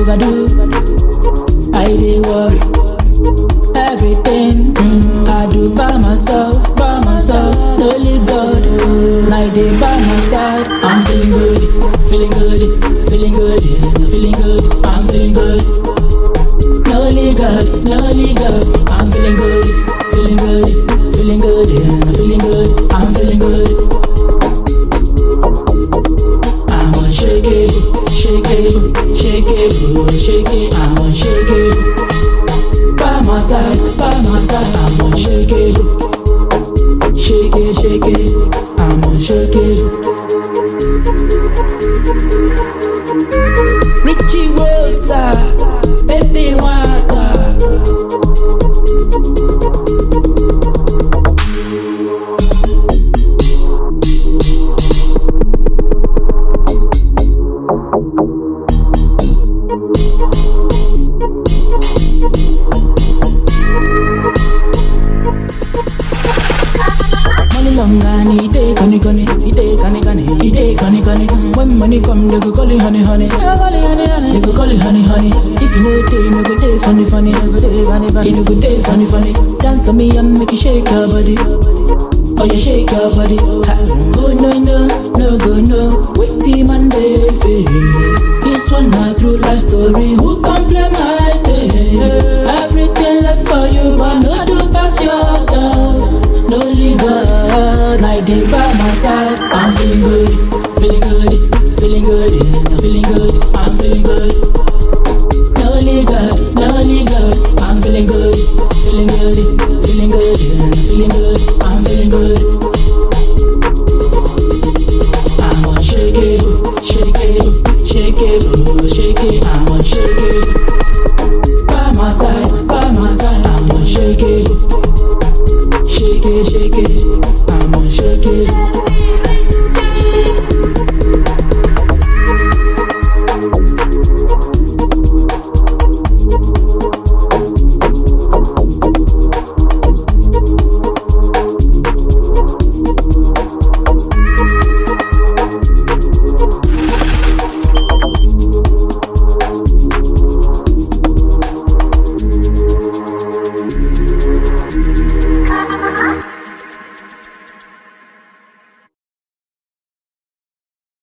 overdo. I dey worry. Everything I do by myself. Only God, I dey by my side. I'm feeling good, feeling good, feeling good, feeling good. I'm feeling good. Only God, I'm feeling good, feeling good, feeling good, feeling good. I'm feeling good. I'm unshakable, shakeable, shakeable, shaking. I'm unshakable. By my side, I'm unshakable. Shake it, I'm unshakable. Richie Wosa, baby water. When money come, they go call it honey. They go call it honey. If you know day, no good day, funny. You no good day, funny. Dance for me and make you shake your body. Oh, you shake your body. Ha. Oh no go no. Wait till Monday face. This one my true life story. Who can play my day? Everything left for you, but no do pass yourself. No legal, I dey by my side. I'm feeling good, feeling good, feeling good, feeling good. I'm feeling good. No legal, I'm feeling good, feeling good, feeling good, feeling good. I'm feeling good. I'm unshakable, shakeable, shaking. I'm unshakable. By my side, I'm unshakable. Shake it.